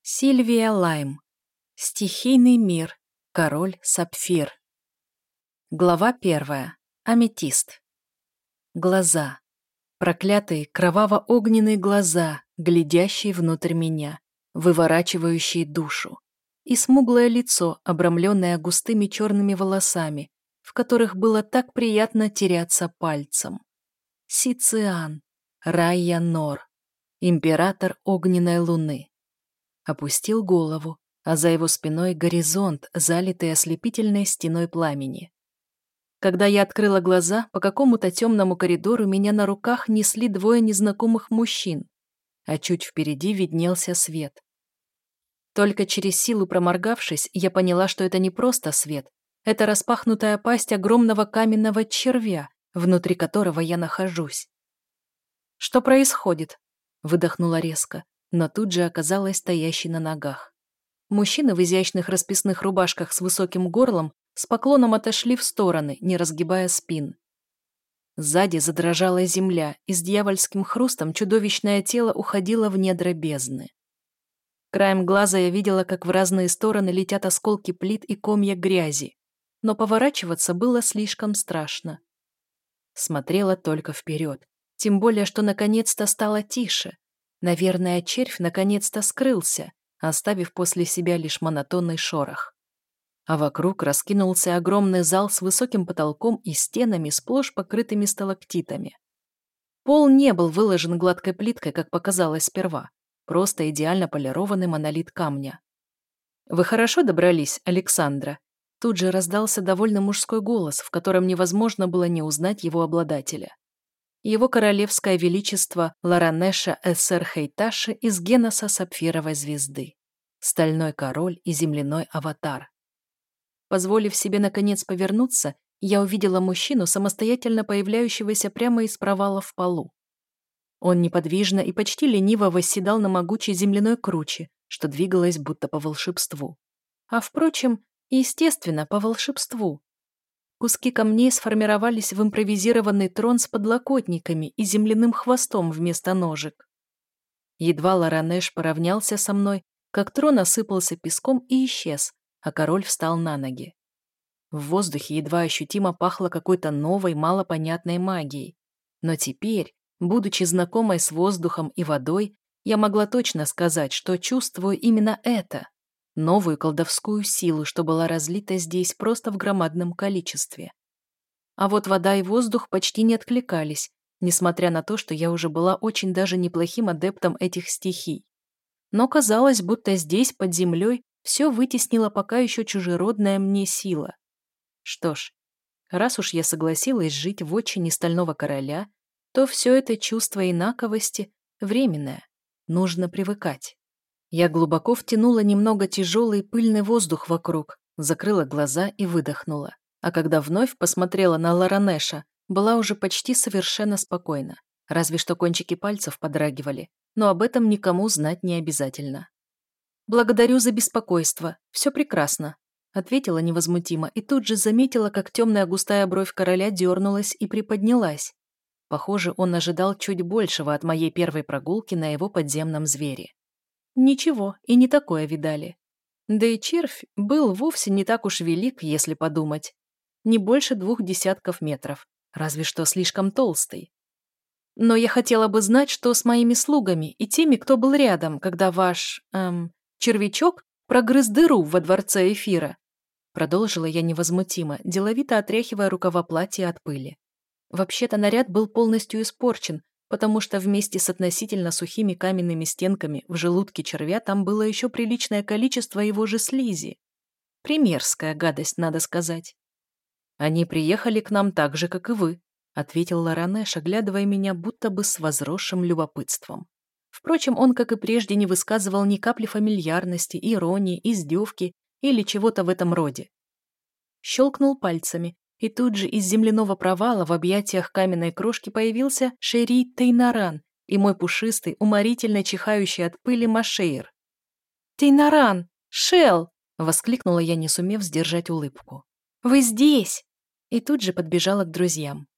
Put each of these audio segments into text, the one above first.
Сильвия Лайм. Стихийный мир. Король Сапфир. Глава 1. Аметист. Глаза. Проклятые кроваво-огненные глаза, глядящие внутрь меня, выворачивающие душу. И смуглое лицо, обрамленное густыми черными волосами, в которых было так приятно теряться пальцем. Сициан. Райя Нор. Император огненной луны. Опустил голову, а за его спиной горизонт, залитый ослепительной стеной пламени. Когда я открыла глаза, по какому-то темному коридору меня на руках несли двое незнакомых мужчин, а чуть впереди виднелся свет. Только через силу проморгавшись, я поняла, что это не просто свет, это распахнутая пасть огромного каменного червя, внутри которого я нахожусь. «Что происходит?» — выдохнула резко, но тут же оказалась стоящей на ногах. Мужчины в изящных расписных рубашках с высоким горлом с поклоном отошли в стороны, не разгибая спин. Сзади задрожала земля, и с дьявольским хрустом чудовищное тело уходило в недра бездны. Краем глаза я видела, как в разные стороны летят осколки плит и комья грязи, но поворачиваться было слишком страшно. Смотрела только вперед, тем более, что наконец-то стало тише. Наверное, червь наконец-то скрылся, оставив после себя лишь монотонный шорох. А вокруг раскинулся огромный зал с высоким потолком и стенами, сплошь покрытыми сталактитами. Пол не был выложен гладкой плиткой, как показалось сперва, просто идеально полированный монолит камня. «Вы хорошо добрались, Александра?» Тут же раздался довольно мужской голос, в котором невозможно было не узнать его обладателя. Его королевское величество Ларанеша Эссер Хейташи из геноса Сапфировой звезды. Стальной король и земляной аватар. Позволив себе наконец повернуться, я увидела мужчину, самостоятельно появляющегося прямо из провала в полу. Он неподвижно и почти лениво восседал на могучей земляной круче, что двигалось будто по волшебству. А впрочем, естественно, по волшебству. Куски камней сформировались в импровизированный трон с подлокотниками и земляным хвостом вместо ножек. Едва Ларанеш поравнялся со мной, как трон осыпался песком и исчез, а король встал на ноги. В воздухе едва ощутимо пахло какой-то новой, малопонятной магией. Но теперь, будучи знакомой с воздухом и водой, я могла точно сказать, что чувствую именно это. Новую колдовскую силу, что была разлита здесь просто в громадном количестве. А вот вода и воздух почти не откликались, несмотря на то, что я уже была очень даже неплохим адептом этих стихий. Но казалось, будто здесь, под землей, все вытеснила пока еще чужеродная мне сила. Что ж, раз уж я согласилась жить в отчине Стального Короля, то все это чувство инаковости временное, нужно привыкать. Я глубоко втянула немного тяжелый пыльный воздух вокруг, закрыла глаза и выдохнула. А когда вновь посмотрела на Ларанеша, была уже почти совершенно спокойна. Разве что кончики пальцев подрагивали, но об этом никому знать не обязательно. «Благодарю за беспокойство. Все прекрасно», — ответила невозмутимо и тут же заметила, как темная густая бровь короля дернулась и приподнялась. Похоже, он ожидал чуть большего от моей первой прогулки на его подземном звере. Ничего, и не такое видали. Да и червь был вовсе не так уж велик, если подумать. Не больше 2 десятков метров, разве что слишком толстый. Но я хотела бы знать, что с моими слугами и теми, кто был рядом, когда ваш, червячок прогрыз дыру во дворце эфира. Продолжила я невозмутимо, деловито отряхивая рукава платья от пыли. Вообще-то наряд был полностью испорчен, потому что вместе с относительно сухими каменными стенками в желудке червя там было еще приличное количество его же слизи. Примерская гадость, надо сказать. «Они приехали к нам так же, как и вы», — ответил Ларанеш, оглядывая меня будто бы с возросшим любопытством. Впрочем, он, как и прежде, не высказывал ни капли фамильярности, иронии, издевки или чего-то в этом роде. Щелкнул пальцами, и тут же из земляного провала в объятиях каменной крошки появился Шери Тейнаран и мой пушистый, уморительно чихающий от пыли Машейр. «Тейнаран! Шел!» — воскликнула я, не сумев сдержать улыбку. «Вы здесь!» И тут же подбежала к друзьям.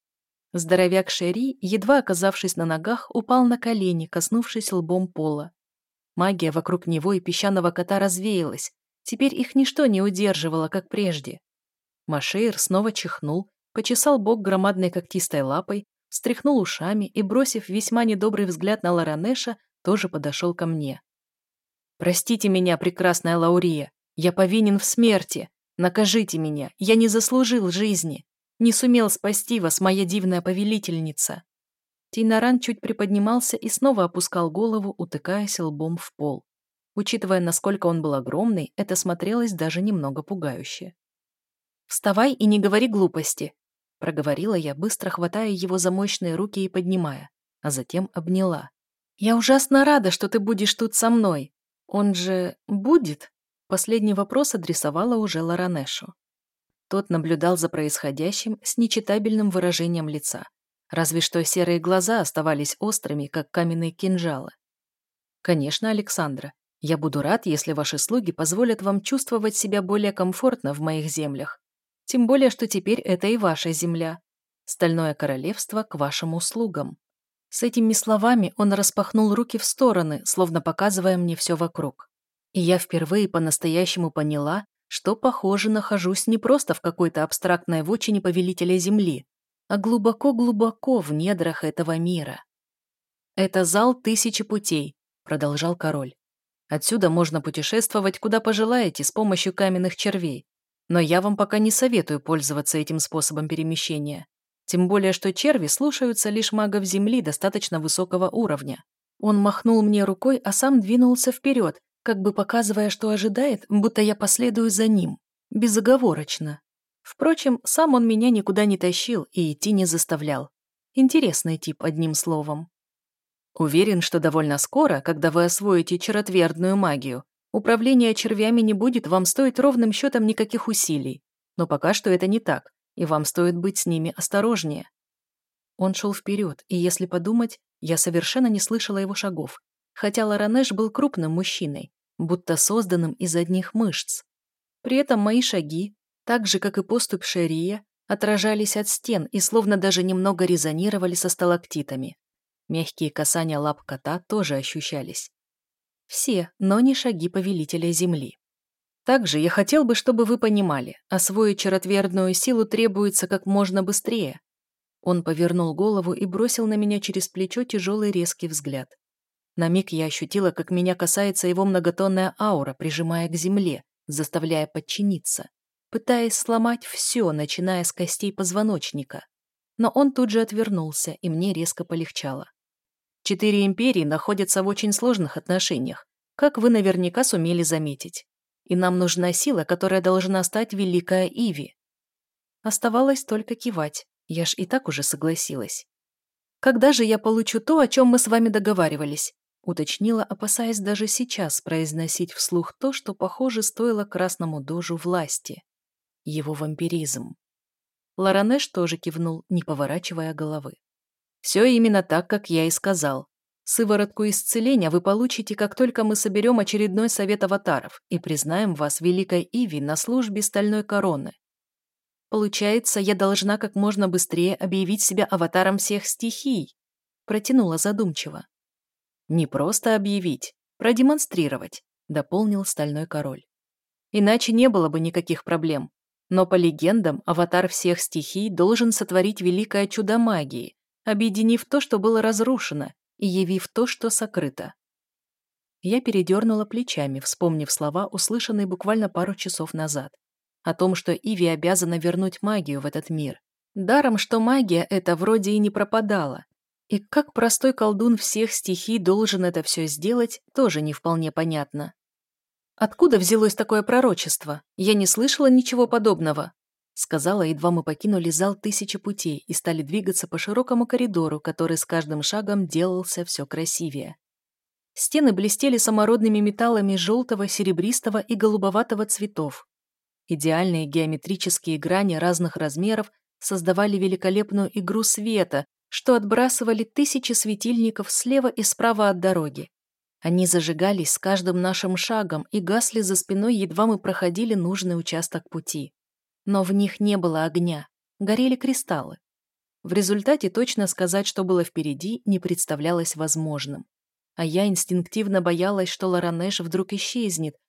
Здоровяк Шери, едва оказавшись на ногах, упал на колени, коснувшись лбом пола. Магия вокруг него и песчаного кота развеялась. Теперь их ничто не удерживало, как прежде. Машеер снова чихнул, почесал бок громадной когтистой лапой, встряхнул ушами и, бросив весьма недобрый взгляд на Ларанеша, тоже подошел ко мне. «Простите меня, прекрасная Лаурия, я повинен в смерти. Накажите меня, я не заслужил жизни. Не сумел спасти вас, моя дивная повелительница». Тейнаран чуть приподнимался и снова опускал голову, утыкаясь лбом в пол. Учитывая, насколько он был огромный, это смотрелось даже немного пугающе. «Вставай и не говори глупости», — проговорила я, быстро хватая его за мощные руки и поднимая, а затем обняла. «Я ужасно рада, что ты будешь тут со мной. Он же будет?» Последний вопрос адресовала уже Ларанешу. Тот наблюдал за происходящим с нечитабельным выражением лица. Разве что серые глаза оставались острыми, как каменные кинжалы. «Конечно, Александра. Я буду рад, если ваши слуги позволят вам чувствовать себя более комфортно в моих землях. Тем более, что теперь это и ваша земля. Стальное королевство к вашим услугам». С этими словами он распахнул руки в стороны, словно показывая мне все вокруг. И я впервые по-настоящему поняла, что, похоже, нахожусь не просто в какой-то абстрактной вотчине повелителя земли, а глубоко-глубоко в недрах этого мира. «Это зал тысячи путей», — продолжал король. «Отсюда можно путешествовать куда пожелаете с помощью каменных червей, но я вам пока не советую пользоваться этим способом перемещения. Тем более, что черви слушаются лишь магов земли достаточно высокого уровня». Он махнул мне рукой, а сам двинулся вперед, как бы показывая, что ожидает, будто я последую за ним. Безоговорочно. Впрочем, сам он меня никуда не тащил и идти не заставлял. Интересный тип, одним словом. Уверен, что довольно скоро, когда вы освоите черотвердную магию, управление червями не будет вам стоить ровным счетом никаких усилий. Но пока что это не так, и вам стоит быть с ними осторожнее. Он шел вперед, и, если подумать, я совершенно не слышала его шагов, хотя Ларанеш был крупным мужчиной, будто созданным из одних мышц. При этом мои шаги, так же, как и поступь Шерия, отражались от стен и словно даже немного резонировали со сталактитами. Мягкие касания лап кота тоже ощущались. Все, но не шаги повелителя земли. Также я хотел бы, чтобы вы понимали, освоить черотвердную силу требуется как можно быстрее. Он повернул голову и бросил на меня через плечо тяжелый резкий взгляд. На миг я ощутила, как меня касается его многотонная аура, прижимая к земле, заставляя подчиниться, пытаясь сломать все, начиная с костей позвоночника. Но он тут же отвернулся, и мне резко полегчало. 4 империи находятся в очень сложных отношениях, как вы наверняка сумели заметить. И нам нужна сила, которая должна стать Великая Иви. Оставалось только кивать, я ж и так уже согласилась. «Когда же я получу то, о чем мы с вами договаривались?» уточнила, опасаясь даже сейчас произносить вслух то, что, похоже, стоило красному дожу власти. Его вампиризм. Ларанеш тоже кивнул, не поворачивая головы. «Все именно так, как я и сказал. Сыворотку исцеления вы получите, как только мы соберем очередной совет аватаров и признаем вас Великой Иви на службе Стальной Короны. Получается, я должна как можно быстрее объявить себя аватаром всех стихий», протянула задумчиво. «Не просто объявить, продемонстрировать», дополнил Стальной Король. «Иначе не было бы никаких проблем. Но по легендам, аватар всех стихий должен сотворить великое чудо магии, объединив то, что было разрушено, и явив то, что сокрыто». Я передернула плечами, вспомнив слова, услышанные буквально пару часов назад, о том, что Иви обязана вернуть магию в этот мир. Даром, что магия эта вроде и не пропадала. И как простой колдун всех стихий должен это все сделать, тоже не вполне понятно. «Откуда взялось такое пророчество? Я не слышала ничего подобного», сказала, едва мы покинули зал тысячи путей и стали двигаться по широкому коридору, который с каждым шагом делался все красивее. Стены блестели самородными металлами желтого, серебристого и голубоватого цветов. Идеальные геометрические грани разных размеров создавали великолепную игру света, что отбрасывали тысячи светильников слева и справа от дороги. Они зажигались с каждым нашим шагом и гасли за спиной, едва мы проходили нужный участок пути. Но в них не было огня, горели кристаллы. В результате точно сказать, что было впереди, не представлялось возможным. А я инстинктивно боялась, что Ларанеш вдруг исчезнет,